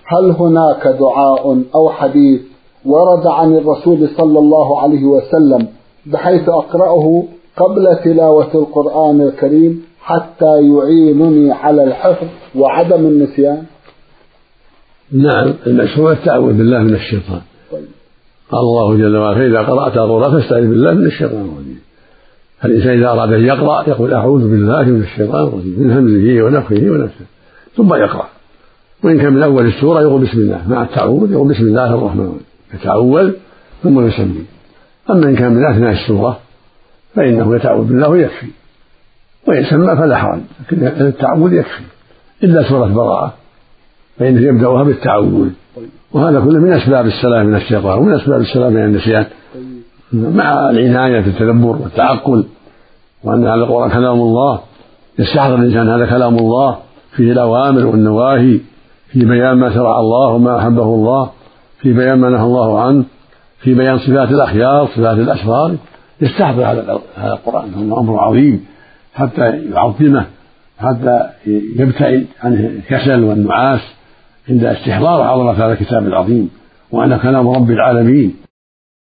هل هناك دعاء أو حديث ورد عن الرسول صلى الله عليه وسلم بحيث أقرأه قبل تلاوة القرآن الكريم حتى يعينني على الحفظ وعدم النسيان؟ نعم، المشروع التعوذ بالله من الشيطان. قال الله جل وعلا: فإذا قرأت القرآن فاستعذ بالله من الشيطان الرجيم. فالإنسان إذا أراد أن يقرأ يقول: أعوذ بالله من الشيطان الرجيم، من همزه ونفخه ونفسه، ثم يقرأ. وإن كان من أول السورة يقول بسم الله، مع التعوذ يقول بسم الله الرحمن الرحيم، يتعوذ ثم يسمي. أما إن كان من أثناء السورة فإنه يتعوذ بالله ويكفي، ويسمى فلا حرج، لكن التعوذ يكفي، إلا سورة براءة فإنه يبدأها بالتعوذ، وهذا كله من أسباب السلام من الشيطان ومن أسباب السلام من النسيان، مع العناية في التدبر والتعقل، وأن هذا القرآن كلام الله، يستحضر الإنسان هذا كلام الله، فيه الأوامر والنواهي، في بيان ما شرع الله وما أحبه الله، في بيان ما نهى الله عنه، في بيان صفات الأخيار صفات الأشرار. يستحضر هذا القرآن، هو أمر عظيم حتى يعظمه، حتى يبتعد عنه الكسل والنعاس عند استحضار عظمة هذا الكتاب العظيم، وأنه كلام رب العالمين.